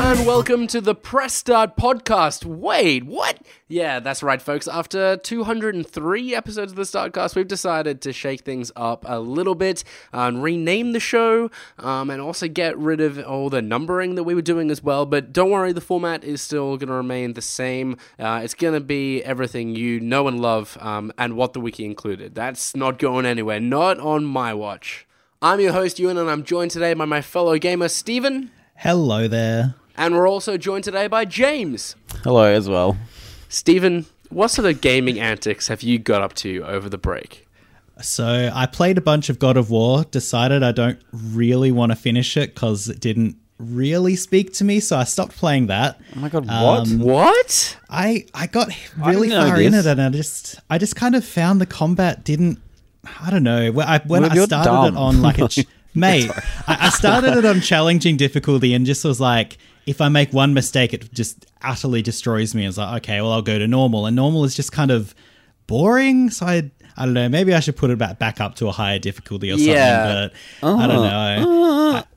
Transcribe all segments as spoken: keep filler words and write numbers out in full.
And welcome to the Press Start podcast. Wait, what? Yeah, that's right, folks. After two hundred three episodes of the Startcast, we've decided to shake things up a little bit and rename the show um, and also get rid of all the numbering that we were doing as well. But don't worry, the format is still going to remain the same. Uh, it's going to be everything you know and love um, and what the wiki included. That's not going anywhere, not on my watch. I'm your host, Ewan, and I'm joined today by my fellow gamer, Stephen. Hello there. And we're also joined today by James. Hello as well. Stephen, what sort of gaming antics have you got up to over the break? So I played a bunch of God of War, decided I don't really want to finish it because it didn't really speak to me, so I stopped playing that. Oh my god, what? Um, What? I, I got I really didn't know far in this. it and I just I just kind of found the combat didn't, I don't know, when I, when Well, I you're started dumb. it on like a... Ch- Mate, I, I started it on challenging difficulty and just was like, if I make one mistake, it just utterly destroys me. I was like, okay, well, I'll go to normal. And normal is just kind of boring. So I, I don't know, maybe I should put it back, back up to a higher difficulty or something. Yeah. But I don't know. Uh,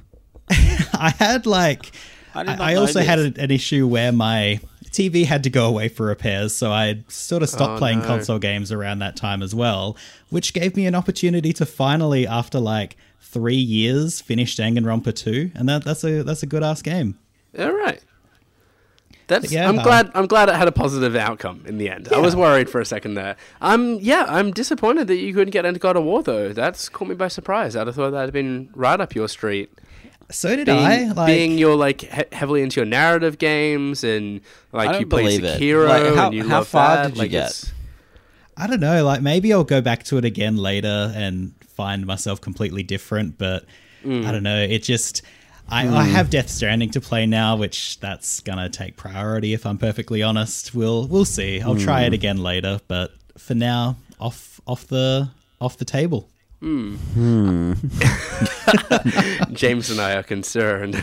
I, I had like, I I, did not I know also had this. a, an issue where my T V had to go away for repairs. So I sort of stopped Oh, playing no. console games around that time as well, which gave me an opportunity to finally, after like three years, finish Danganronpa two. And that, that's a, that's a good ass game. All right. That's. Yeah, I'm uh, glad. I'm glad it had a positive outcome in the end. I was worried for a second there. Um. Yeah. I'm disappointed that you couldn't get into God of War though. That's caught me by surprise. I'd have thought that'd been right up your street. So did Being, I. Like, being you're like he- heavily into your narrative games and like I don't you play believe it. Sekiro Like, how- and you how love far that. did you like, get? it's- I don't know. Like maybe I'll go back to it again later and find myself completely different. But I don't know. It just... I, I have Death Stranding to play now, which that's gonna take priority if I'm perfectly honest. We'll we'll see. I'll try it again later, but for now, off off the off the table. James and I are concerned.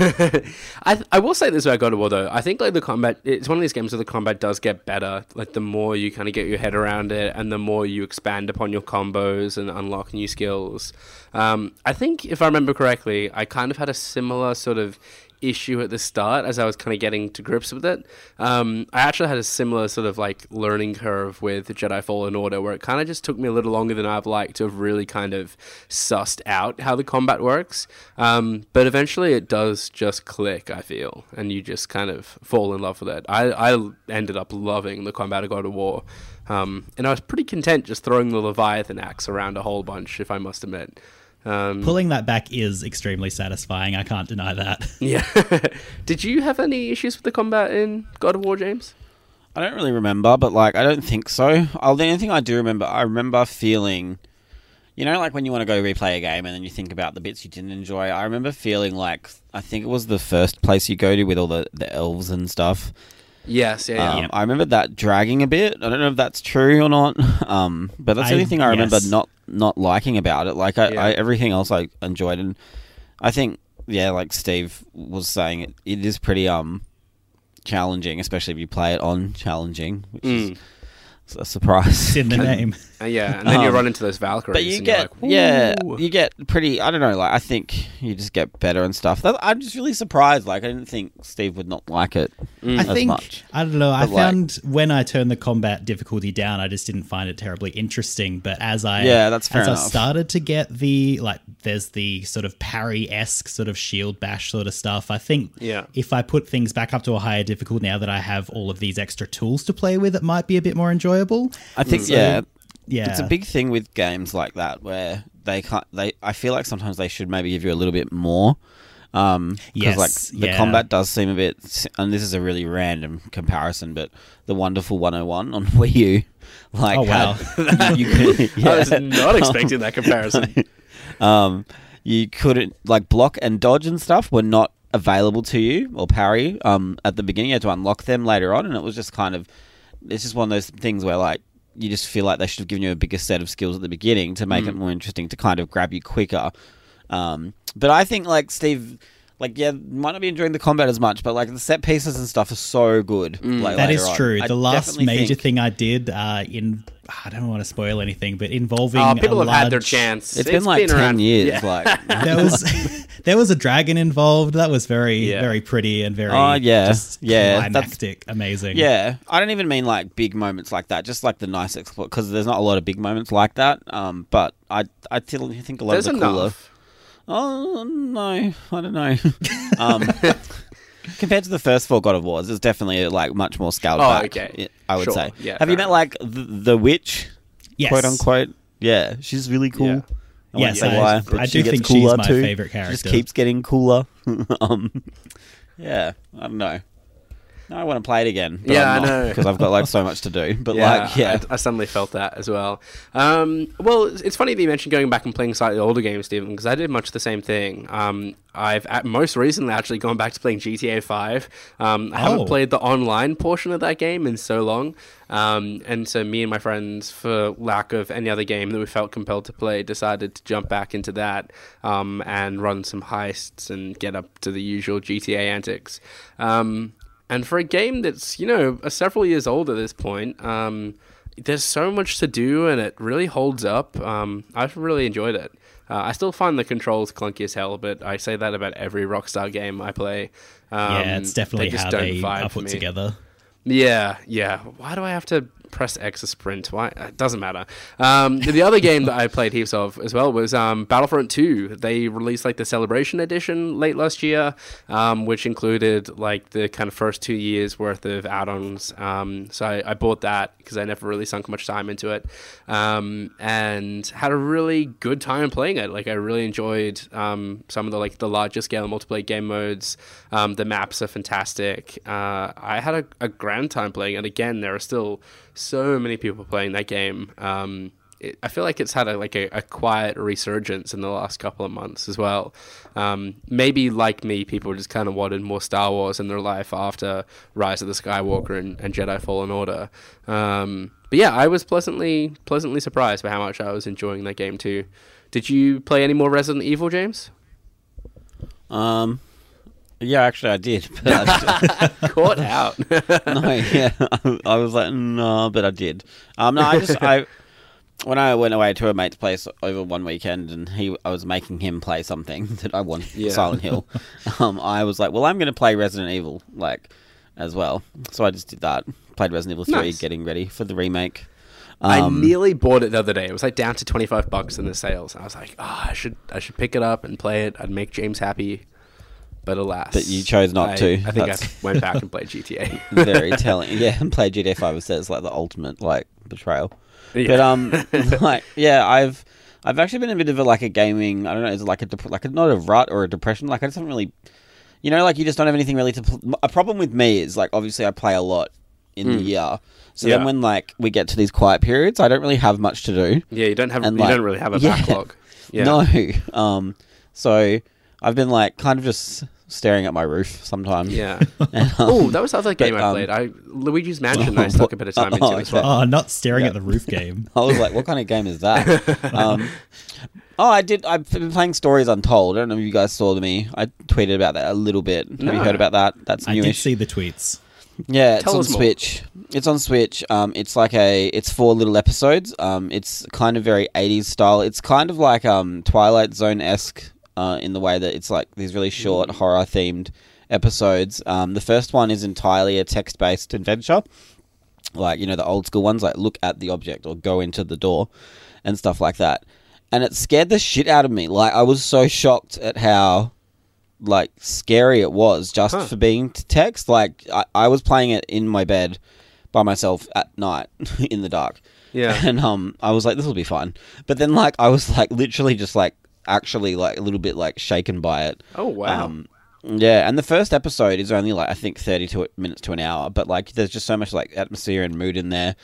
I I will say this about God of War though. I think like the combat, it's one of these games where the combat does get better. Like the more you kind of get your head around it, and the more you expand upon your combos and unlock new skills. Um, I think if I remember correctly, I kind of had a similar sort of issue at the start as I was kind of getting to grips with it. Um, I actually had a similar sort of like learning curve with Jedi Fallen Order where it kind of just took me a little longer than I've liked to have really kind of sussed out how the combat works. Um, but eventually it does just click, I feel, and you just kind of fall in love with it. I, I ended up loving the combat of God of War. Um, and I was pretty content just throwing the Leviathan axe around a whole bunch, if I must admit. Um, Pulling that back is extremely satisfying. I can't deny that. Yeah. Did you have any issues with the combat in God of War, James? I don't really remember, but like I don't think so. Oh, the only thing I do remember, I remember feeling, you know, like when you want to go replay a game and then you think about the bits you didn't enjoy. I remember feeling like I think it was the first place you go to with all the, the elves and stuff. Yes, yeah, yeah. Um, I remember that dragging a bit. I don't know if that's true or not. Um, but that's the I- only thing I remember yes. not not liking about it. Like I, Yeah. I, everything else I enjoyed, and I think yeah, like Steve was saying, it, it is pretty um challenging, especially if you play it on challenging, which Mm. is a surprise. It's in the name. Uh, yeah, and then you Um, run into those Valkyries. But you and get, you're like, yeah, "Ooh." you get pretty, I don't know, like, I think you just get better and stuff. That, I'm just really surprised. Like, I didn't think Steve would not like it Mm. I as think much. I don't know. I But, like- found when I turned the combat difficulty down, I just didn't find it terribly interesting. But as I Yeah, that's fair as I enough. started to get the like, there's the sort of parry esque sort of shield bash sort of stuff. I think Yeah. if I put things back up to a higher difficulty now that I have all of these extra tools to play with, it might be a bit more enjoyable. I think, So, yeah, yeah, it's a big thing with games like that where they can't, they, I feel like sometimes they should maybe give you a little bit more. Um, because Yes, like the yeah. combat does seem a bit, and this is a really random comparison, but the Wonderful one oh one on Wii U, like, Oh, wow. had- you could, I was yeah. not expecting that comparison. um, you couldn't like block and dodge and stuff were not available to you or parry um at the beginning. You had to unlock them later on, and it was just kind of, it's just one of those things where like you just feel like they should have given you a bigger set of skills at the beginning to make Mm. it more interesting to kind of grab you quicker. Um, but I think like Steve, like yeah, might not be enjoying the combat as much, but like the set pieces and stuff are so good. Mm. Like, That later is on. true. I The last definitely major think thing I did uh, in I don't want to spoil anything, but involving Oh, people a have had their large- chance. it's been like ten around. years. Yeah. Like There was there was a dragon involved. That was very Yeah. very pretty and very Oh, yeah. just Yeah, that's- climactic, amazing. yeah, I don't even mean like big moments like that. Just like the nice explore, because there's not a lot of big moments like that. Um, but I I still think a lot There's of the cooler. enough. Oh no, I don't know. um, compared to the first four God of Wars, it's definitely like much more scaled Oh, back. okay. I would Sure. say. Yeah, Have you fair met like the, the witch, Yes. quote unquote? Yeah, she's really cool. Yeah. I won't Yes, say I- why, I but do she gets think she's cooler my too. favourite She just character. keeps getting cooler. um, yeah, I don't know. No, I want to play it again. But Yeah, I'm I not, know. because I've got like so much to do. But Yeah, like, yeah, I, I suddenly felt that as well. Um, well, it's it's funny that you mentioned going back and playing slightly older games, Stephen, because I did much the same thing. Um, I've at most recently actually gone back to playing G T A five. Um, I Oh. haven't played the online portion of that game in so long. Um, and so me and my friends, for lack of any other game that we felt compelled to play, decided to jump back into that um, and run some heists and get up to the usual G T A antics. Um, And for a game that's, you know, uh, several years old at this point, um, there's so much to do and it really holds up. Um, I've really enjoyed it. Uh, I still find the controls clunky as hell, but I say that about every Rockstar game I play. Um, Yeah, it's definitely they just how don't they vibe are for put me. together. Yeah, yeah. Why do I have to press X to sprint? Why? It doesn't matter. Um, the other game that I played heaps of as well was um, Battlefront two. They released like the Celebration Edition late last year, um, which included like the kind of first two years worth of add-ons. Um, so I, I bought that because I never really sunk much time into it, um, and had a really good time playing it. Like I really enjoyed um, some of the like the larger scale multiplayer game modes. Um, the maps are fantastic. Uh, I had a, a grand time playing it. Again, there are still so many people playing that game. Um, it, I feel like it's had a, like a, a quiet resurgence in the last couple of months as well. Um, maybe like me, people just kind of wanted more Star Wars in their life after Rise of the Skywalker and, and Jedi Fallen Order. Um, but yeah, I was pleasantly pleasantly surprised by how much I was enjoying that game too. Did you play any more Resident Evil, James? um, yeah, actually, I did. But I just- Caught out. no, yeah, I was like, no, but I did. Um, no, I just, I, when I went away to a mate's place over one weekend, and he, I was making him play something that I wanted, Yeah. Silent Hill. Um, I was like, well, I'm going to play Resident Evil, like, as well. So I just did that. Played Resident Evil three, Nice. getting ready for the remake. I Um, nearly bought it the other day. It was like down to twenty-five bucks in the sales. I was like, oh, I should I should pick it up and play it. I'd make James happy. But alas. But you chose not I, to. I think That's- I went back and played G T A. very telling. Yeah, and played G T A five instead. It's like the ultimate, like, betrayal. Yeah. But um, like yeah, I've I've actually been a bit of a like a gaming. I don't know, is it like a dep- like a, not a rut or a depression? Like I just haven't really, you know, like you just don't have anything really to. Pl- a problem with me is like obviously I play a lot in the year, so Yeah. then when like we get to these quiet periods, I don't really have much to do. Yeah, you don't have And, you like, don't really have a yeah. backlog. Yeah. No, um, so I've been like kind of just staring at my roof sometimes. Yeah. And, um, Oh, that was the other game but, I um, played. I Luigi's Mansion I stuck a bit of time into Oh, as okay. well. Oh, not staring Yeah. at the roof game. I was like, what kind of game is that? um, oh, I did. I've been playing Stories Untold. I don't know if you guys saw me. I tweeted about that a little bit. Have No. you heard about that? That's I did newish. see the tweets. Yeah, it's Tell on us more. Switch. It's on Switch. Um, it's like a. It's four little episodes. Um, it's kind of very eighties style. It's kind of like um Twilight Zone esque. Uh, in the way that it's like these really short horror themed episodes. Um, the first one is entirely a text based adventure. Like, you know, the old school ones, like look at the object or go into the door and stuff like that. And it scared the shit out of me. Like, I was so shocked at how, like, scary it was just Huh. for being t- text. Like, I, I was playing it in my bed by myself at night in the dark. Yeah. And um, I was like, this will be fun. But then, like, I was, like, literally just, like, actually, like, a little bit, like, shaken by it. Oh, wow. Um, yeah, and the first episode is only like I think thirty-two minutes to an hour, but like there's just so much like atmosphere and mood in there.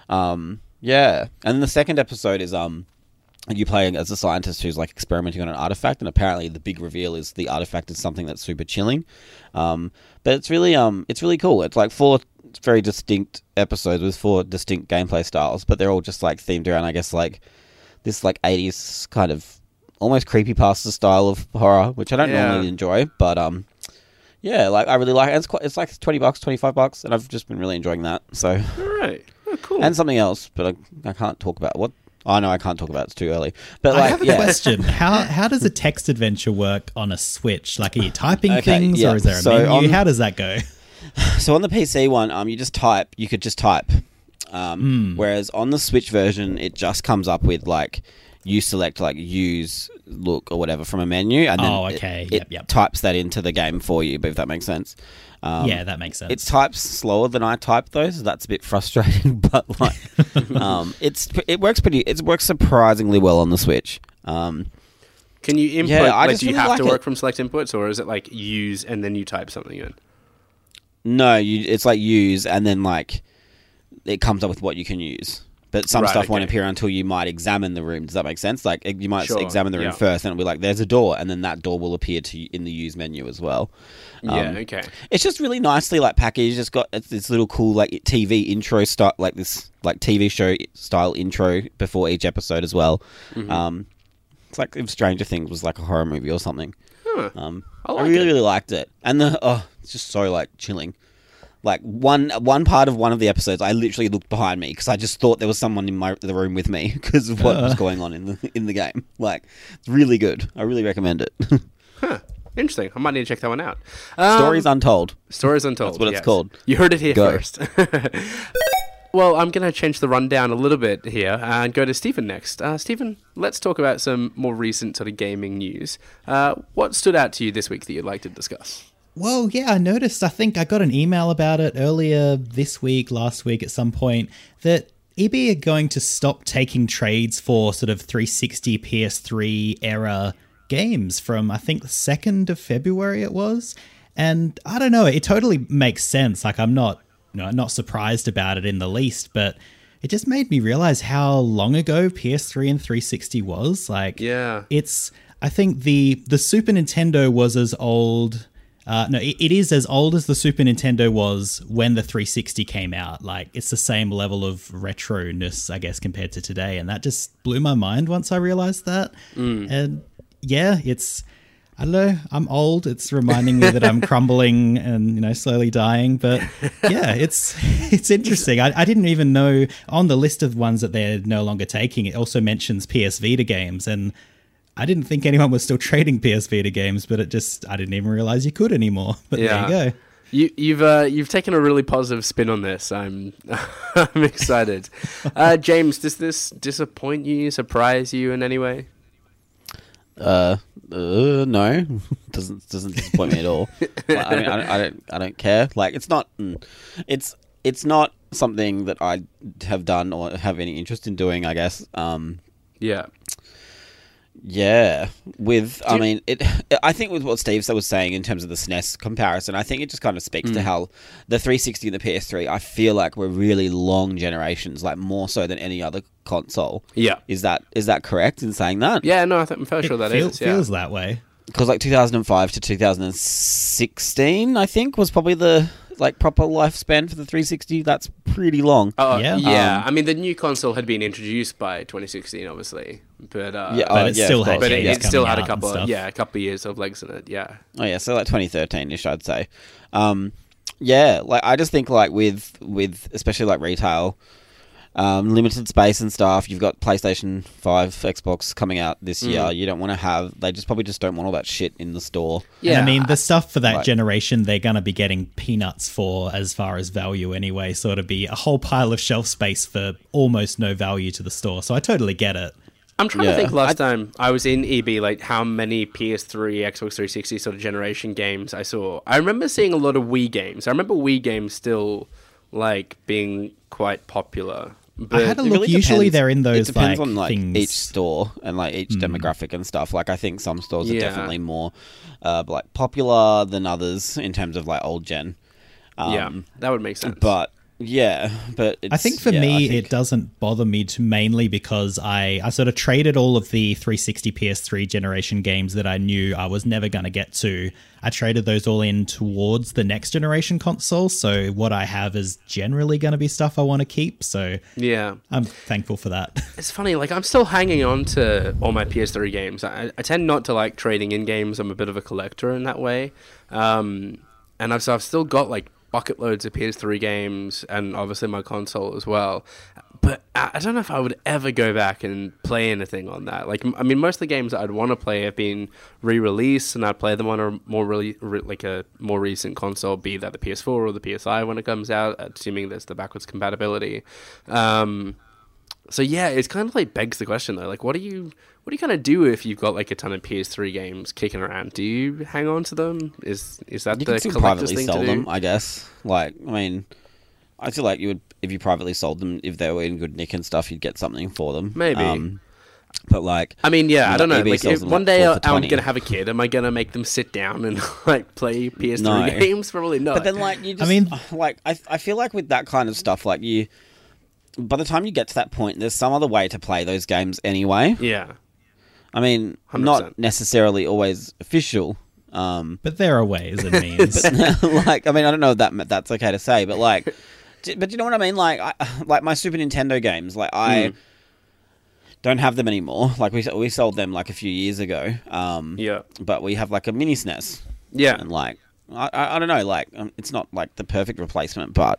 Um, yeah, and the second episode is um, you playing as a scientist who's like experimenting on an artifact, and apparently the big reveal is the artifact is something that's super chilling. Um, but it's really um, it's really cool. It's like four very distinct episodes with four distinct gameplay styles, but they're all just like themed around, I guess, like this like eighties kind of almost creepypasta style of horror, which I don't Yeah. normally enjoy, but um, yeah, like I really like it. It's quite, it's like twenty bucks, twenty-five bucks, and I've just been really enjoying that. So, All right. Oh, cool. and something else, but I, I can't talk about what. Oh no, I can't talk about it. It's too early. But I like, have a yeah. question. How how does a text adventure work on a Switch? Like, are you typing Okay, things, yeah. or is there a So menu? on- How does that go? So on the P C one, um, you just type. You could just type. Um, Hmm. Whereas on the Switch version, it just comes up with like you select like use look or whatever from a menu, and then Oh, it- okay. it, Yep, yep. types that into the game for you. But if that makes sense. Um, Yeah, that makes sense. It types slower than I type though, so that's a bit frustrating. But like, um, it's it works pretty. It works surprisingly well on the Switch. Um, Can you input? Yeah, I like, just do you really have like to it. work from select inputs, or is it like use and then you type something in? no, you it's like use, and then like it comes up with what you can use. But some Right, stuff won't okay. appear until you might examine the room. Does that make sense? Like you might Sure, examine the room yeah. first, and it'll be like, "There's a door," and then that door will appear to you in the use menu as well. yeah. Um, Okay. It's just really nicely like packaged. It's got it's this little cool like T V intro style, like this like T V show style intro before each episode as well. Mm-hmm. Um, it's like if Stranger Things was like a horror movie or something. Huh. Um, I I, like really it. really liked it, and the oh, it's just so like chilling. Like one one part of one of the episodes, I literally looked behind me because I just thought there was someone in my the room with me because of what was Uh. going on in the in the game. Like it's really good. I really recommend it. Huh. Interesting. I might need to check that one out. Um, Stories Untold. Stories Untold. That's what it's yes. called. You heard it here Go. first. Well, I'm going to change the rundown a little bit here and go to Stephen next. Uh, Stephen, let's talk about some more recent sort of gaming news. Uh, what stood out to you this week that you'd like to discuss? Well, yeah, I noticed. I think I got an email about it earlier this week, last week at some point, that E B are going to stop taking trades for sort of three sixty P S three era games from, I think, the second of February it was. And I don't know, it totally makes sense. Like, I'm not, you know, not surprised about it in the least, but it just made me realize how long ago P S three and three sixty was. Like, Yeah. it's, I think the the Super Nintendo was as old. Uh, no, it, it is as old as the Super Nintendo was when the three sixty came out. Like, it's the same level of retro-ness, I guess, compared to today. And that just blew my mind once I realized that. And yeah, it's, I don't know, I'm old. It's reminding me that I'm crumbling and, you know, slowly dying. But yeah, it's it's interesting. I, I didn't even know on the list of ones that they're no longer taking, it also mentions P S Vita games. And I didn't think anyone was still trading P S Vita games, but it just, I didn't even realize you could anymore. But Yeah. there you go. You, you've uh, you've taken a really positive spin on this. I'm I'm excited. Uh, James, does this disappoint you, surprise you in any way? Uh, uh no, doesn't doesn't disappoint me at all. Like, I mean, I, don't- I don't I don't care. Like it's not mm, it's it's not something that I have done or have any interest in doing. I guess. Um, Yeah. yeah, with I you- mean it. I think with what Steve was saying in terms of the S N E S comparison, I think it just kind of speaks to how the three sixty and the P S three. I feel like we're really long generations, like more so than any other console. Yeah. Is that is that correct in saying that? Yeah, no, I think I'm fairly It sure that feel- is. Yeah. feels that way. Because like two thousand five to two thousand sixteen, I think was probably the like proper lifespan for the three sixty. That's pretty long. Oh, Yeah. yeah. Um, I mean, the new console had been introduced by twenty sixteen, obviously, but uh, Yeah, But oh, it yeah, still of had course. but it, games it still coming had a out couple, and of, stuff. yeah, a couple of years of legs in it. Yeah. Oh yeah, so like twenty thirteen-ish, I'd say. Um, yeah, like I just think like with with especially like retail, um, limited space and stuff. You've got PlayStation five, Xbox coming out this year. Mm. You don't want to have. They just probably just don't want all that shit in the store. Yeah. And I mean, the stuff for that Like- generation, they're going to be getting peanuts for as far as value anyway. So it'll be a whole pile of shelf space for almost no value to the store. So I totally get it. I'm trying Yeah. to think last time I was in E B, like how many P S three, Xbox three sixty sort of generation games I saw. I remember seeing a lot of Wii games. I remember Wii games still like being quite popular. But I had a It look. really Usually depends- they're in those It depends like, on like things. each store and like each demographic and stuff. Like I think some stores are Yeah. definitely more uh, like popular than others in terms of like old gen. Um, yeah, that would make sense. But Yeah, but it's, I think for yeah, me, think... it doesn't bother me too, mainly because I, I sort of traded all of the three sixty P S three generation games that I knew I was never going to get to. I traded those all in towards the next generation console. So what I have is generally going to be stuff I want to keep. So yeah, I'm thankful for that. It's funny, like I'm still hanging on to all my P S three games. I, I tend not to like trading in games. I'm a bit of a collector in that way. Um, and I've, so I've still got like bucket loads of P S three games and obviously my console as well. But I, I don't know if I would ever go back and play anything on that. Like, I mean, most of the games that I'd want to play have been re-released, and I'd play them on a more really re- like a more recent console, be that the P S four or the P S I when it comes out, assuming there's the backwards compatibility. Um, so yeah, it's kind of like begs the question though. Like, what do you what do you kind of do if you've got like a ton of P S three games kicking around? Do you hang on to them? Is is that you the can still collector's privately thing sell to them? do? I guess. Like, I mean, I feel like you would if you privately sold them, if they were in good nick and stuff, you'd get something for them. Maybe. Um, but like, I mean, yeah, I don't know. E B Like, sells if them, one like, day four I- for I'm twenty. gonna have a kid. Am I gonna make them sit down and like play P S three No. games? Probably not. But then, like, you just, mean- like, I, I feel like with that kind of stuff, like, you, by the time you get to that point, there's some other way to play those games anyway. yeah, I mean, one hundred not percent. necessarily always official. Um, But there are ways and means. like, I mean, I don't know if that that's okay to say, but like, d- but you know what I mean? Like, I, like my Super Nintendo games, like I Mm. don't have them anymore. Like we we sold them like a few years ago. Um, yeah, but we have like a mini S N E S, yeah. and like, I I, I don't know, like um, it's not like the perfect replacement, but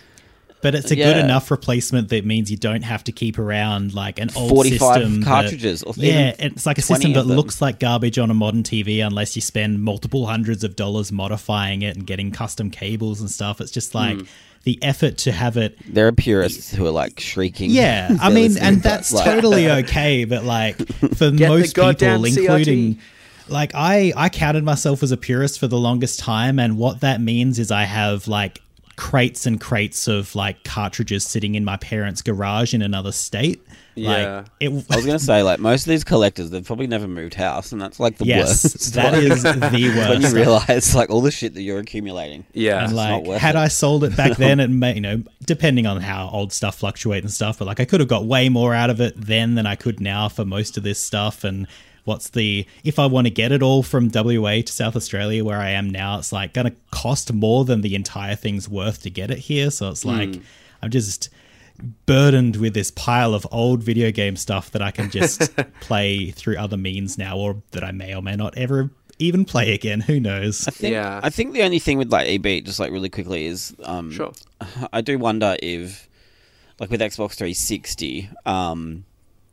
But it's a Yeah. good enough replacement that means you don't have to keep around like an old forty-five system that- cartridges, or yeah, even it's like a twenty system that of them. looks like garbage on a modern T V unless you spend multiple hundreds of dollars modifying it and getting custom cables and stuff. It's just like Hmm. the effort to have it. There are purists who are like shrieking. Yeah, if I they're mean, listening, and but, that's like- totally okay. But like for Get the most people, goddamn C R T. including. Like I, I counted myself as a purist for the longest time, and what that means is I have like crates and crates of like cartridges sitting in my parents' garage in another state. Yeah. Like it. I was gonna say, like, most of these collectors, they've probably never moved house, and that's like the Yes, worst. that is the worst. when you realize like all the shit that you're accumulating. Yeah. And It's like, not worth had it. I sold it back then, it may, you know, depending on how old stuff fluctuates and stuff, but like I could have got way more out of it then than I could now for most of this stuff. And what's the, if I want to get it all from W A to South Australia where I am now, it's like going to cost more than the entire thing's worth to get it here. So it's like, I'm just burdened with this pile of old video game stuff that I can just play through other means now, or that I may or may not ever even play again. Who knows? I think, Yeah. I think the only thing with like E B, just like really quickly, is um, Sure. I do wonder if, like with Xbox three sixty, um,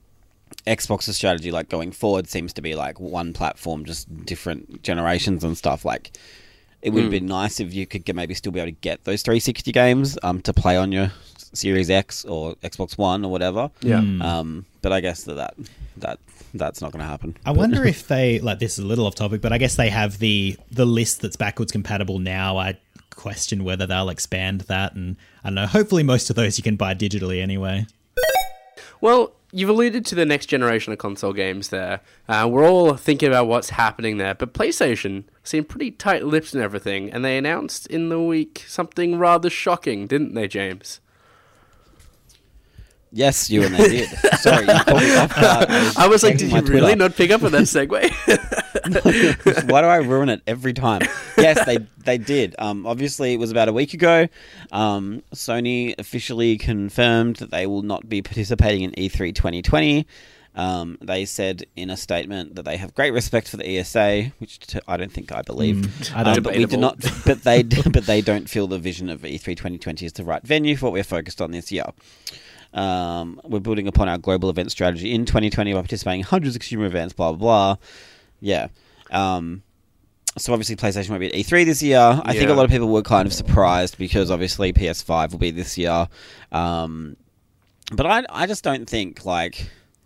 Xbox's strategy, like going forward, seems to be like one platform, just different generations and stuff. Like, it would have been nice if you could get, maybe still be able to get those three sixty games um, to play on your Series X or Xbox One or whatever. Yeah. Um, but I guess that that, that that's not going to happen. I wonder if they, like, this is a little off topic, but I guess they have the the list that's backwards compatible now. I question whether they'll expand that, and I don't know, hopefully most of those you can buy digitally anyway. Well, you've alluded to the next generation of console games there. Uh, we're all thinking about what's happening there, but PlayStation seemed pretty tight-lipped and everything, and they announced in the week something rather shocking, didn't they, James? Yes, you and they did. Sorry, you caught me off guard. I was like, checking did my you really Twitter. not pick up on that segue? Why do I ruin it every time? Yes, they they did. Um, obviously, it was about a week ago. Um, Sony officially confirmed that they will not be participating in E three twenty twenty. Um, they said in a statement that they have great respect for the E S A, which t- I don't think I believe. Mm, I don't- Um, but we do Debatable. not. But they but they don't feel the vision of E three twenty twenty is the right venue for what we're focused on this year. Um, we're building upon our global event strategy in twenty twenty by participating in hundreds of consumer events, blah, blah, blah. Yeah. Um, so obviously PlayStation won't be at E three this year. I think Yeah. a lot of people were kind of surprised because obviously P S five will be this year. Um, but I, I just don't think, like,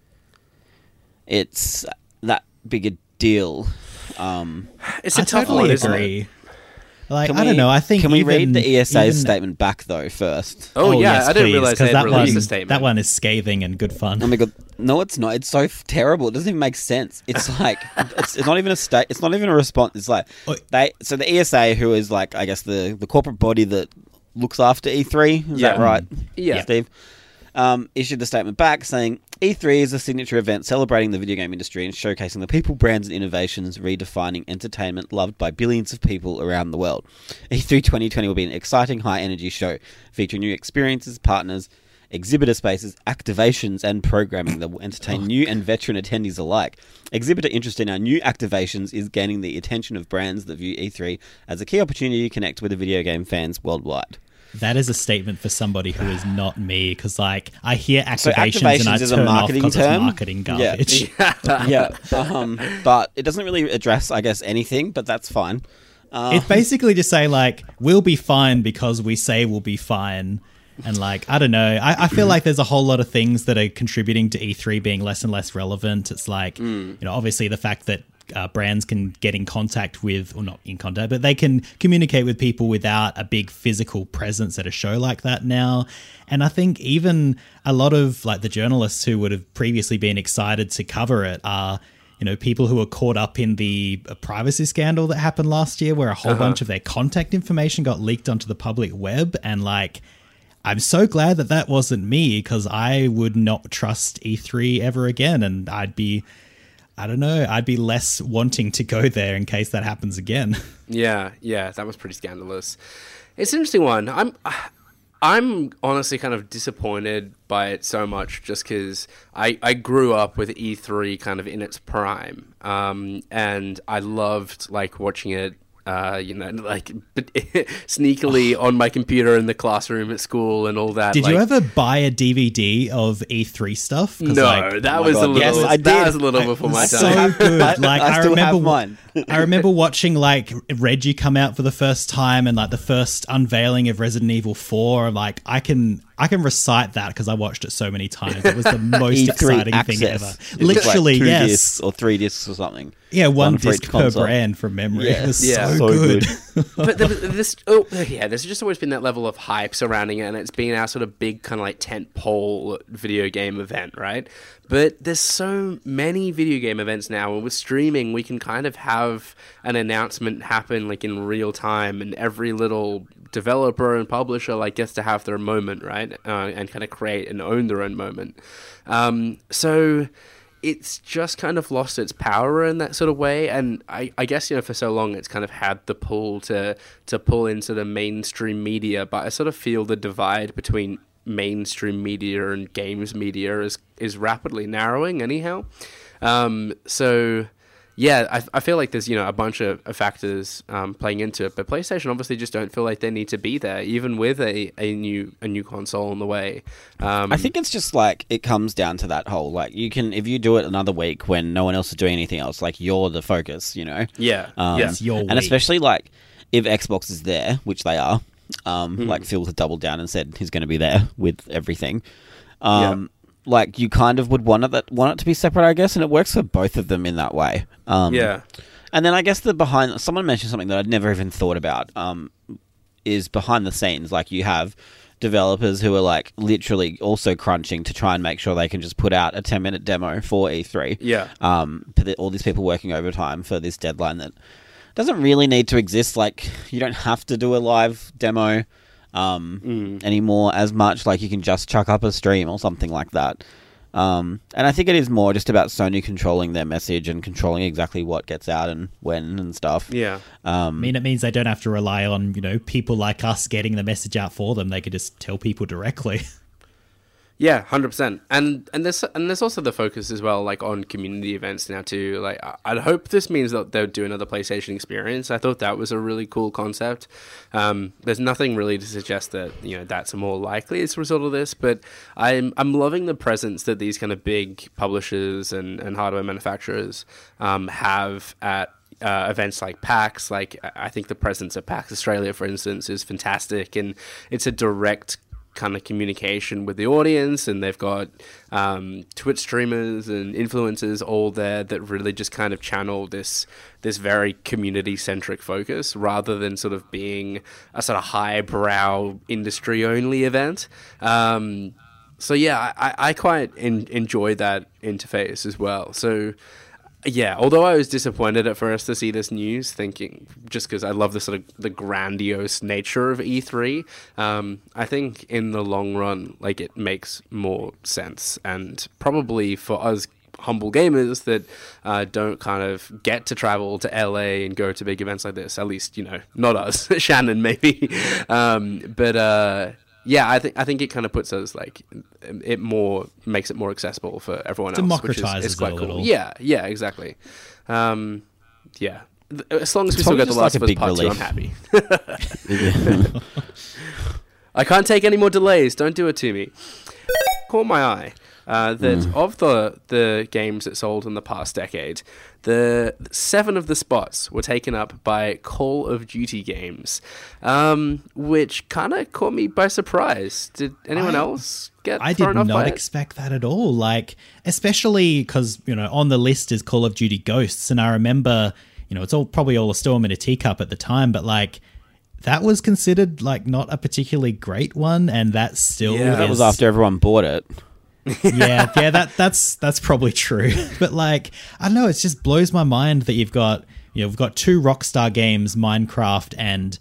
it's that big a deal. Um, It's a I tough totally one, isn't it? agree. Like, can I we- don't know. I think Can we even, read the E S A's even- statement back, though, first? Oh, yeah, yes, I didn't please, realize 'cause they had that released one, the statement. That one is scathing and good fun. Oh my god! No, it's not. It's so f- terrible. It doesn't even make sense. It's like it's, it's not even a state. It's not even a response. It's like Oh. they. So the E S A, who is like I guess the the corporate body that looks after E three. Is Yeah. that right? Yeah. Steve. Um, issued a statement back saying, E three is a signature event celebrating the video game industry and showcasing the people, brands, and innovations redefining entertainment loved by billions of people around the world. E three twenty twenty will be an exciting, high-energy show featuring new experiences, partners, exhibitor spaces, activations, and programming that will entertain new and veteran attendees alike. Exhibitor interest in our new activations is gaining the attention of brands that view E three as a key opportunity to connect with the video game fans worldwide. That is a statement for somebody who is not me, because like I hear activations, So activations and I is a turn off marketing because it's term? marketing garbage. Yeah, um, but it doesn't really address, I guess, anything, but that's fine. Uh, It's basically just say like we'll be fine because we say we'll be fine. And like, I don't know, I, I feel like there's a whole lot of things that are contributing to E three being less and less relevant. It's like, you know, obviously the fact that uh, brands can get in contact with, or not in contact, but they can communicate with people without a big physical presence at a show like that now. And I think even a lot of like the journalists who would have previously been excited to cover it are, you know, people who are caught up in the privacy scandal that happened last year, where a whole Uh-huh. bunch of their contact information got leaked onto the public web. And like, I'm so glad that that wasn't me, because I would not trust E three ever again. And I'd be, I don't know, I'd be less wanting to go there in case that happens again. Yeah, yeah, that was pretty scandalous. It's an interesting one. I'm, I'm honestly kind of disappointed by it so much, just because I, I grew up with E three kind of in its prime, um, and I loved like watching it. Uh, you know, like sneakily on my computer in the classroom at school and all that. Did like, you ever buy a D V D of E three stuff? 'Cause, No, like, that oh my was a God. little. Yes, I that did. was a little I- before my so time. good. I- Like I I, still remember, have mine. I remember watching like Reggie come out for the first time, and like the first unveiling of Resident Evil four. Like I can, I can recite that because I watched it so many times. It was the most E three exciting access. thing ever. It was Literally, like two yes. discs or three discs or something. Yeah, one, One for disc each per console. brand from memory. Yeah. It was Yeah. so, So good. good. But there was this, oh yeah, there's just always been that level of hype surrounding it, and it's been our sort of big kind of like tent pole video game event, right? But there's so many video game events now, and with streaming, we can kind of have an announcement happen like in real time, and every little developer and publisher like gets to have their moment, right? Uh, and kind of create and own their own moment. Um, so it's just kind of lost its power in that sort of way, and I, I guess, you know, for so long it's kind of had the pull to to pull into the mainstream media, but I sort of feel the divide between mainstream media and games media is is rapidly narrowing anyhow. Um, so yeah, I, I feel like there's, you know, a bunch of, of factors um, playing into it, but PlayStation obviously just don't feel like they need to be there, even with a, a new a new console on the way. Um, I think it's just like it comes down to that whole like you can if you do it another week when no one else is doing anything else, like you're the focus, you know. yeah, Um, yeah. It's your and week. especially like if Xbox is there, which they are, um, Hmm. like Phil has doubled down and said he's going to be there with everything. Um, Like you kind of would want it that want it to be separate, I guess, and it works for both of them in that way. Um, Yeah. And then I guess the behind someone mentioned something that I'd never even thought about. Um, is behind the scenes, like you have developers who are like literally also crunching to try and make sure they can just put out a ten minute demo for E three. Yeah. Um, for the, all these people working overtime for this deadline that doesn't really need to exist. Like you don't have to do a live demo um, Mm. anymore as much. Like you can just chuck up a stream or something like that. Um, and I think it is more just about Sony controlling their message and controlling exactly what gets out and when and stuff. Yeah. I Um, mean, it means they don't have to rely on, you know, people like us getting the message out for them. They could just tell people directly. Yeah, one hundred percent. And and there's and there's also the focus as well, like on community events now too. Like I- I'd hope this means that they'll do another PlayStation experience. I thought that was a really cool concept. Um, there's nothing really to suggest that, you know, that's more likely as a result of this, but I'm I'm loving the presence that these kind of big publishers and, and hardware manufacturers um, have at Uh, events like PAX. Like I think the presence of PAX Australia, for instance, is fantastic, and it's a direct kind of communication with the audience, and they've got um, Twitch streamers and influencers all there that really just kind of channel this this very community centric focus rather than sort of being a sort of highbrow industry only event. Um, so yeah, I, I quite en- enjoy that interface as well. So Yeah, although I was disappointed at first to see this news, thinking just because I love the sort of the grandiose nature of E three, um, I think in the long run, like it makes more sense, and probably for us humble gamers that uh, don't kind of get to travel to L A and go to big events like this. At least, you know, not us, Shannon maybe, um, but. Uh, Yeah, I think I think it kind of puts us like it more makes it more accessible for everyone else, which is, Democratizes is quite it a cool. little. Yeah, yeah, exactly. Um, yeah, as long as we It's still probably get the just Last like a of Us big Part Two, I'm relief. happy. I can't take any more delays. Don't do it to me. Caught my eye uh, that Mm. of the the games that sold in the past decade, the seven of the spots were taken up by Call of Duty games, um, which kind of caught me by surprise. Did anyone I- else get I did thrown off by not it? expect that at all. Like, especially because, you know, on the list is Call of Duty Ghosts. And I remember, you know, it's all probably all a storm in a teacup at the time, but like, that was considered like not a particularly great one. And that still Yeah. That is- was after everyone bought it. yeah, yeah, that that's that's probably true. But like, I don't know, it just blows my mind that you've got, you know, we've got two Rockstar games, Minecraft and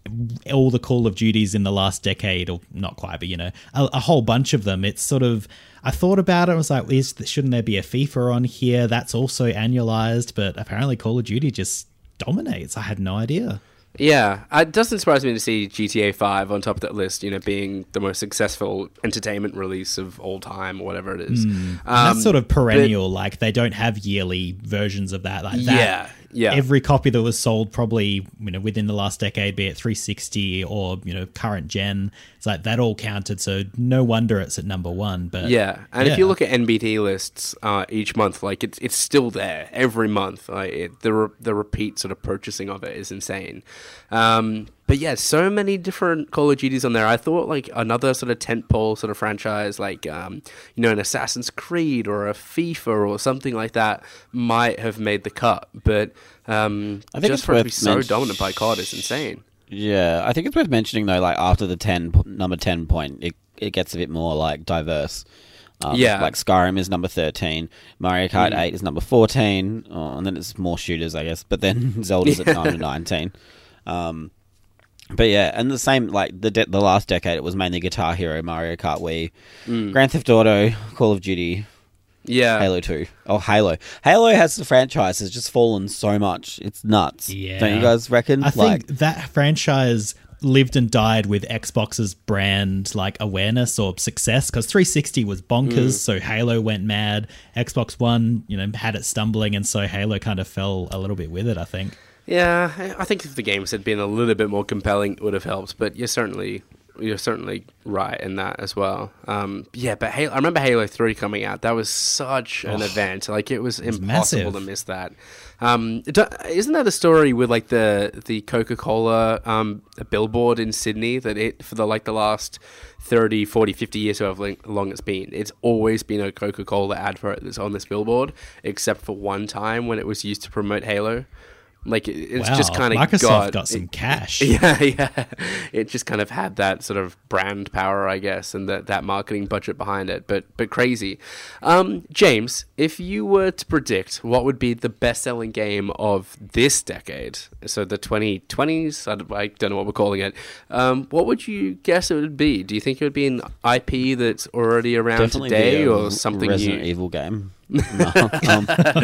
all the Call of Duties in the last decade, or not quite, but you know, a, a whole bunch of them. It's sort of, I thought about it, I was like, is, shouldn't there be a FIFA on here? That's also annualized, but apparently Call of Duty just dominates. I had no idea. Yeah, it doesn't surprise me to see G T A five on top of that list, you know, being the most successful entertainment release of all time or whatever it is. Um, That's sort of perennial. Like, they don't have yearly versions of that. Like that. Yeah, yeah. Every copy that was sold probably, you know, within the last decade, be it three sixty or, you know, current gen, it's like that all counted. So no wonder it's at number one. But Yeah, and yeah. if you look at N B T lists uh, each month, like it's it's still there every month. Like it, the re- the repeat sort of purchasing of it is insane. Um, but yeah, so many different Call of Duties on there. I thought like another sort of tentpole sort of franchise, like um, you know, an Assassin's Creed or a FIFA or something like that, might have made the cut. But um, I think just it's for it to be worth so men- dominant by C O D is insane. Yeah, I think it's worth mentioning though. Like after the ten p- number ten point, it it gets a bit more like diverse. Um, Yeah. like Skyrim is number thirteen, Mario Kart eight is number fourteen, oh, and then it's more shooters, I guess. But then Zelda's at number nineteen. Um, but yeah, and the same like the de- the last decade, it was mainly Guitar Hero, Mario Kart Wii, Grand Theft Auto, Call of Duty, Yeah, Halo two. Oh, Halo. Halo has the franchise has just fallen so much. It's nuts. Yeah. Don't you guys reckon? I like, think that franchise lived and died with Xbox's brand like awareness or success, because three sixty was bonkers, so Halo went mad. Xbox One, you know, had it stumbling, and so Halo kind of fell a little bit with it, I think. Yeah, I I think if the games had been a little bit more compelling, it would have helped. But you're certainly you're certainly right in that as well. Um, yeah, but Halo, I remember Halo three coming out. That was such an event. Like it was, impossible massive. to miss that. Um, don't- isn't that the story with like the the Coca Cola um, billboard in Sydney that it for the like the last thirty, forty, fifty years, however long it's been, it's always been a Coca Cola advert that's on this billboard, except for one time when it was used to promote Halo. Like it- it's Wow, just kind of Microsoft got, got some it- cash. Yeah, yeah. It just kind of had that sort of brand power, I guess, and that, that marketing budget behind it. But but crazy. Um, James, if you were to predict what would be the best-selling game of this decade, so the twenty twenties, I don't, I don't know what we're calling it, um, what would you guess it would be? Do you think it would be an I P that's already around definitely today, be a or something Resident new? Evil game. No, um,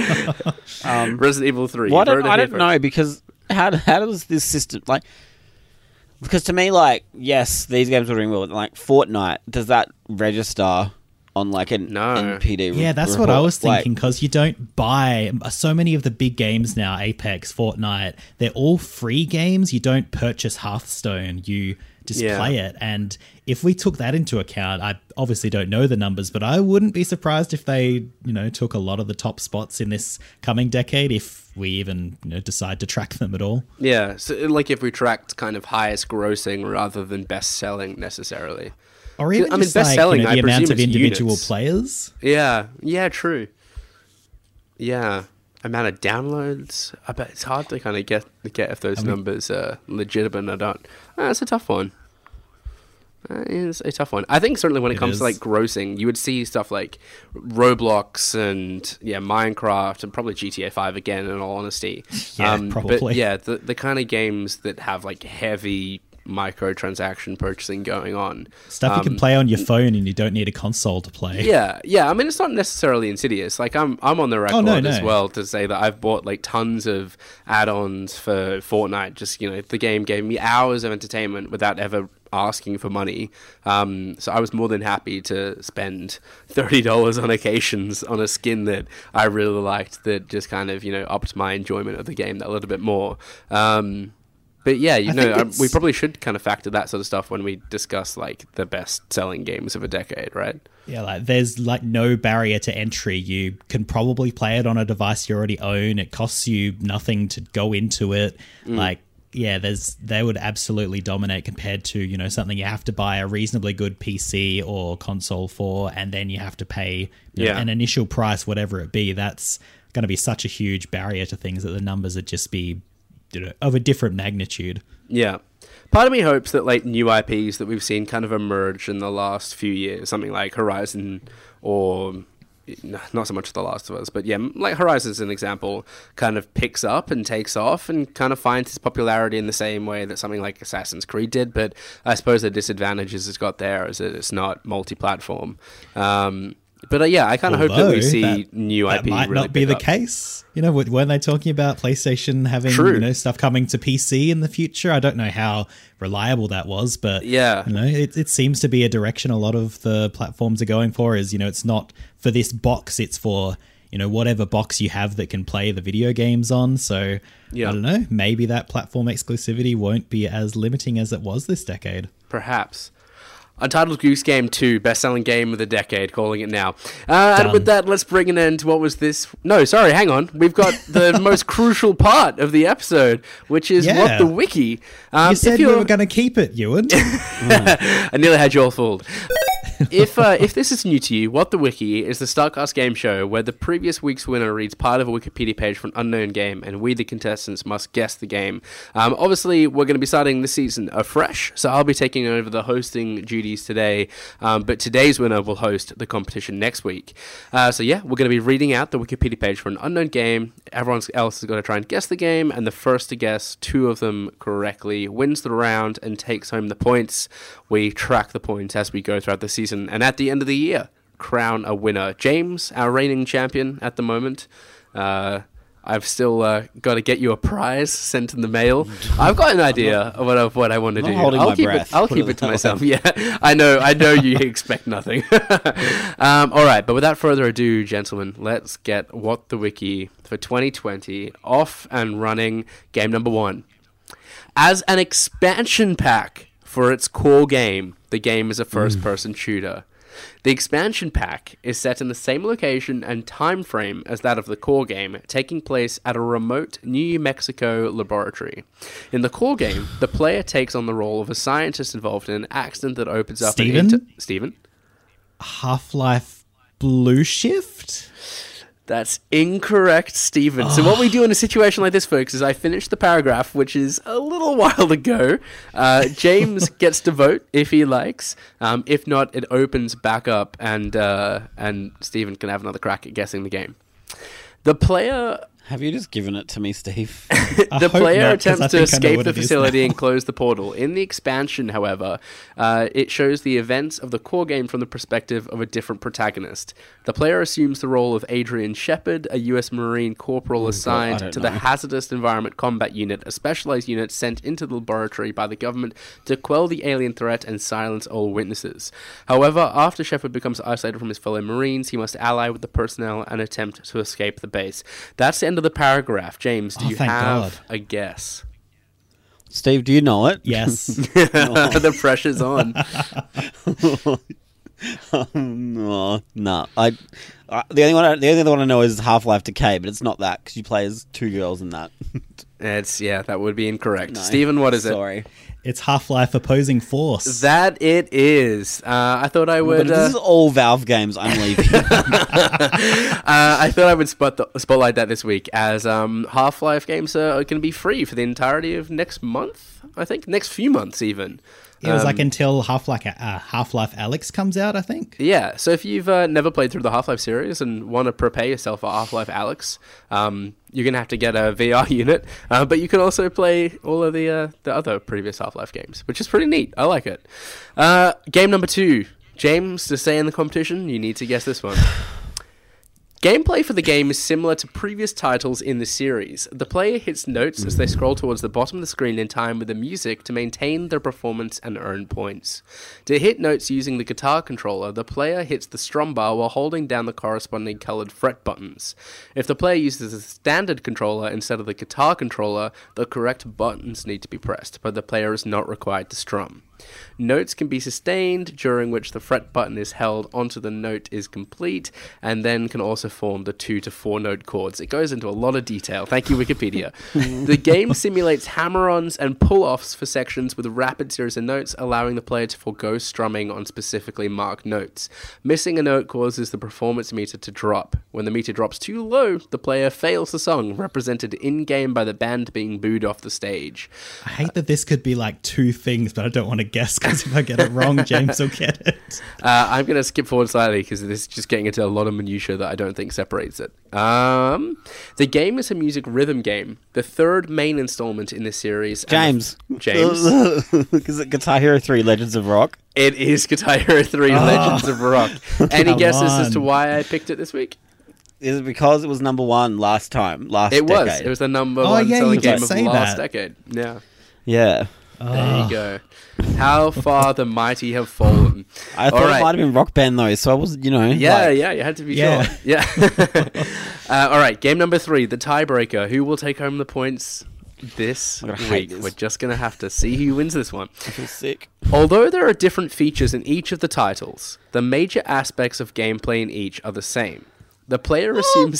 um, Resident Evil three. well, I You've heard don't, it I here don't know first. because how how does this system like? Because to me, like, yes, these games are doing well. Like Fortnite, does that register on like an No. N P D? Yeah, that's report? what I was Like, thinking, because you don't buy so many of the big games now, Apex, Fortnite, they're all free games. You don't purchase Hearthstone, you just Yeah. play it. And if we took that into account, I obviously don't know the numbers, but I wouldn't be surprised if they, you know, took a lot of the top spots in this coming decade, if we even, you know, decide to track them at all. Yeah, so like if we tracked kind of highest grossing rather than best selling necessarily. Or even I mean, just like, best-selling, you know, I the amount presume of it's individual units. players. Yeah, yeah, true. Yeah, amount of downloads. I bet it's hard to kind of get get if those mean- numbers are legitimate or not. Ah, that's a tough one. Uh, it's a tough one. I think certainly when it, It comes is. to like grossing, you would see stuff like Roblox and yeah, Minecraft and probably G T A five again. In all honesty, Yeah, But probably. yeah, the the kind of games that have like heavy microtransaction purchasing going on. Stuff you can Um, play on your phone and you don't need a console to play. Yeah, yeah. I mean, it's not necessarily insidious. Like, I'm, I'm on the record Oh, no, as no. well to say that I've bought like tons of add-ons for Fortnite. Just you know, the game gave me hours of entertainment without ever asking for money. Um, so I was more than happy to spend thirty dollars on occasions on a skin that I really liked. That just kind of you know upped my enjoyment of the game that little bit more. Um, But yeah, you I know, think um, we it's- probably should kind of factor that sort of stuff when we discuss like the best-selling games of a decade, right? Yeah, like there's like no barrier to entry. You can probably play it on a device you already own. It costs you nothing to go into it. Mm. Like, yeah, there's they would absolutely dominate compared to, you know, something you have to buy a reasonably good P C or console for, and then you have to pay you know, Yeah. an initial price, whatever it be. That's going to be such a huge barrier to things that the numbers would just be, you know, of a different magnitude. Yeah. Part of me hopes that like new I Ps that we've seen kind of emerge in the last few years, something like Horizon or n- not so much The Last of Us, but yeah, like Horizon as an example, kind of picks up and takes off and kind of finds its popularity in the same way that something like Assassin's Creed did. But I suppose the disadvantages it's got there is that it's not multi-platform. Um, but uh, yeah, I kind of hope that we Although see that- new I That P might really not be pick the up. case. You know, w- weren't they talking about PlayStation having True. you know stuff coming to P C in the future? I don't know how reliable that was, but Yeah. you know, it, it seems to be a direction a lot of the platforms are going for. Is you know, it's not for this box; it's for you know whatever box you have that can play the video games on. So Yeah. I don't know. Maybe that platform exclusivity won't be as limiting as it was this decade. Perhaps. Untitled Goose Game two, best-selling game of the decade, calling it now. Uh, and Done. with that, let's bring an end to what was this... No, sorry, hang on. We've got the most crucial part of the episode, which is Yeah. What the Wiki. Um, you if said we you're- were going to keep it, Ewan. I nearly had you all fooled. if uh, if this is new to you, What the Wiki is the Startcast game show where the previous week's winner reads part of a Wikipedia page for an unknown game, and we, the contestants, must guess the game. Um, obviously, we're going to be starting this season afresh, so I'll be taking over the hosting duties today, um, but today's winner will host the competition next week. Uh, so yeah, we're going to be reading out the Wikipedia page for an unknown game. Everyone else has got to try and guess the game, and the first to guess two of them correctly wins the round and takes home the points. We track the points as we go throughout the season, and at the end of the year, crown a winner. James, our reigning champion at the moment. Uh, I've still uh, got to get you a prize sent in the mail. I've got an idea of what, of what I want to I'm not do. holding I'll my keep breath. it. I'll Put keep it it to that myself. way. Yeah, I know. I know you expect nothing. um, all right, but without further ado, gentlemen, let's get What the Wiki for twenty twenty off and running. Game number one. As an expansion pack for its core game, the game is a first-person shooter. The expansion pack is set in the same location and time frame as that of the core game, taking place at a remote New Mexico laboratory. In the core game, the player takes on the role of a scientist involved in an accident that opens up Steven? an inter- Steven? Half-Life Blue Shift? That's incorrect, Stephen. So what we do in a situation like this, folks, is I finish the paragraph, which is a little while ago. Uh, James gets to vote if he likes. Um, if not, it opens back up, and uh, and Stephen can have another crack at guessing the game. The player... Have you just given it to me, Steve? I the hope player not, 'cause I attempts to think I know escape what the it is facility now. and close the portal. In the expansion, however, uh, it shows the events of the core game from the perspective of a different protagonist. The player assumes the role of Adrian Shepard, a U S Marine corporal assigned don't to the know. Hazardous Environment Combat Unit, a specialized unit sent into the laboratory by the government to quell the alien threat and silence all witnesses. However, after Shepard becomes isolated from his fellow Marines, he must ally with the personnel and attempt to escape the base. That's the end of the paragraph. James, do Oh, you thank have God. a guess? Steve, do you know it? Yes. The pressure's on. no, no. I, I the only one, I, the only other one I know is Half-Life Decay, but it's not that because you play as two girls in that. It's yeah, that would be incorrect. No. Stephen, what is Sorry. It's Half-Life Opposing it? Force. That it is. Uh, I thought I But would. if this Uh, is all Valve games, I'm leaving. uh, I thought I would spot the, spotlight that this week, as um, Half-Life games are going to be free for the entirety of next month. I think next few months even. It was Um, like until Half-Life uh, Half-Life Alyx comes out, I think. Yeah, so if you've uh, never played through the Half-Life series and want to prepare yourself for Half-Life Alyx, um, you're going to have to get a V R unit, uh, but you can also play all of the uh, the other previous Half-Life games, which is pretty neat. I like it. Uh, game number two. James, to stay in the competition, you need to guess this one. Gameplay for the game is similar to previous titles in the series. The player hits notes as they scroll towards the bottom of the screen in time with the music to maintain their performance and earn points. To hit notes using the guitar controller, the player hits the strum bar while holding down the corresponding colored fret buttons. If the player uses a standard controller instead of the guitar controller, the correct buttons need to be pressed, but the player is not required to strum. Notes can be sustained, during which the fret button is held onto the note is complete, and then can also form the two to four note chords. It goes into a lot of detail. Thank you, Wikipedia. The game simulates hammer-ons and pull-offs for sections with rapid series of notes, allowing the player to forego strumming on specifically marked notes. Missing a note causes the performance meter to drop. When the meter drops too low, the player fails the song, represented in-game by the band being booed off the stage. I hate that this could be like two things, but I don't want to guess because if I get it wrong, James will get it. Uh, I'm going to skip forward slightly because this is just getting into a lot of minutiae that I don't think separates it. Um, the game is a music rhythm game, the third main installment in this series. James. The, James. Is it Guitar Hero three Legends of Rock? It is Guitar Hero three Oh, Legends of Rock. Any come guesses as to on. why I picked it this week? Is it because it was number one last time? Last It was. decade? It was the number Oh, one yeah, selling you did game of say last that. decade. Yeah. Yeah. There you go. How far the mighty have fallen. I thought All it right. might have been Rock Band though, so I was, you know. Yeah, like, yeah, you had to be Yeah. sure. Yeah. uh, all right, game number three, the tiebreaker. Who will take home the points this I'm gonna hate week? this. We're just going to have to see who wins this one. I feel sick. Although there are different features in each of the titles, the major aspects of gameplay in each are the same. The player assumes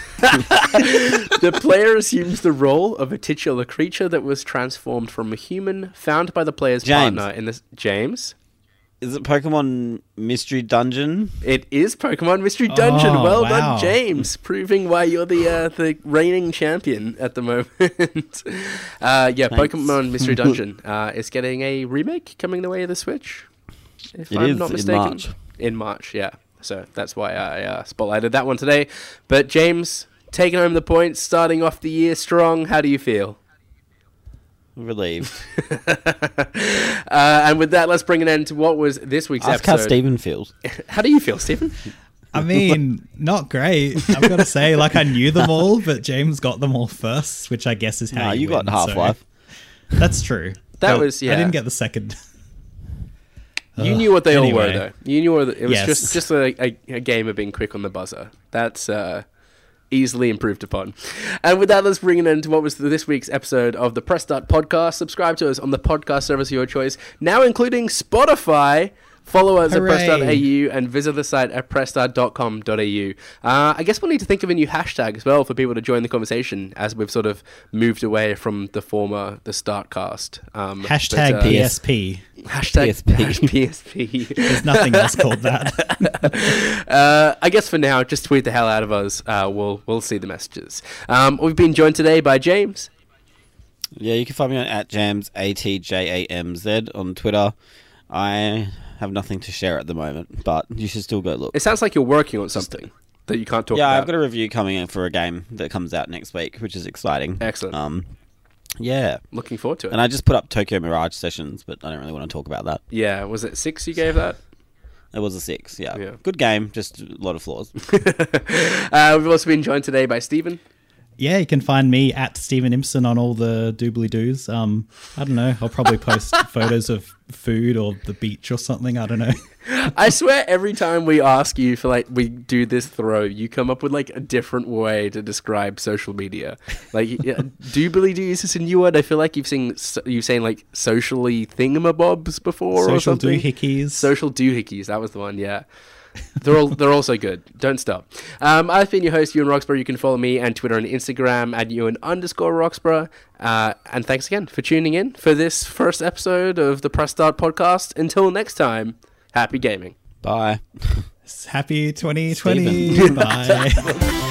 the player assumes the role of a titular creature that was transformed from a human found by the player's James. partner in this James. Is it Pokemon Mystery Dungeon? It is Pokemon Mystery Dungeon. Oh, well wow. done, James, proving why you're the uh, the reigning champion at the moment. uh, yeah, Thanks. Pokemon Mystery Dungeon uh, is getting a remake coming the way of the Switch. If It I'm is, not in mistaken, March. In March, yeah. So that's why I uh, spotlighted that one today. But James, taking home the points, starting off the year strong. How do you feel? Relieved. uh, and with that, let's bring an end to what was this week's Ask how episode. Stephen feels. How do you feel, Stephen? I mean, not great. I've got to say, like, I knew them all, but James got them all first, which I guess is how Nah, you you got win, Half-Life. So that's true. That But was- yeah. I didn't get the second. You Ugh. knew what they all Anyway. were, though. You knew what it was Yes. just just a, a, a game of being quick on the buzzer. That's uh, easily improved upon. And with that, let's bring it into what was this week's episode of the Press Start podcast. Subscribe to us on the podcast service of your choice, now including Spotify. Follow us Hooray. at press dot a u and visit the site at press start dot com dot a u. Uh, I guess we'll need to think of a new hashtag as well for people to join the conversation as we've sort of moved away from the former the Startcast. Um, Hashtag but, uh, P S P. Hashtag P S P. hash P S P. There's nothing else called that. uh, I guess for now, just tweet the hell out of us. Uh, we'll we'll see the messages. Um, we've been joined today by James. Yeah, you can find me on at Jams, A T J A M Z on Twitter. I have nothing to share at the moment, but you should still go look. It sounds like you're working on something that you can't talk Yeah, about. I've got a review coming in for a game that comes out next week, which is exciting. Excellent. Um, yeah. Looking forward to it. And I just put up Tokyo Mirage Sessions, but I don't really want to talk about that. yeah, was it six you gave that? It was a six, yeah. Yeah. Good game, just a lot of flaws. uh, we've also been joined today by Stephen. Yeah, you can find me at Stephen Impson on all the doobly doos. Um, I don't know. I'll probably post photos of food or the beach or something. I don't know. I swear every time we ask you for like we do this throw, you come up with like a different way to describe social media. Like, yeah, doobly doos is a new word. I feel like you've seen you've saying like socially thingamabobs before or Social something. doohickeys. Social doohickeys. That was the one. Yeah. they're all they're also good. Don't stop. Um, I've been your host, Ewan Roxburgh. You can follow me on Twitter and Instagram at Ewan underscore Roxburgh. Uh, and thanks again for tuning in for this first episode of the Press Start podcast. Until next time, happy gaming. Bye. Happy twenty twenty. Stephen. Bye.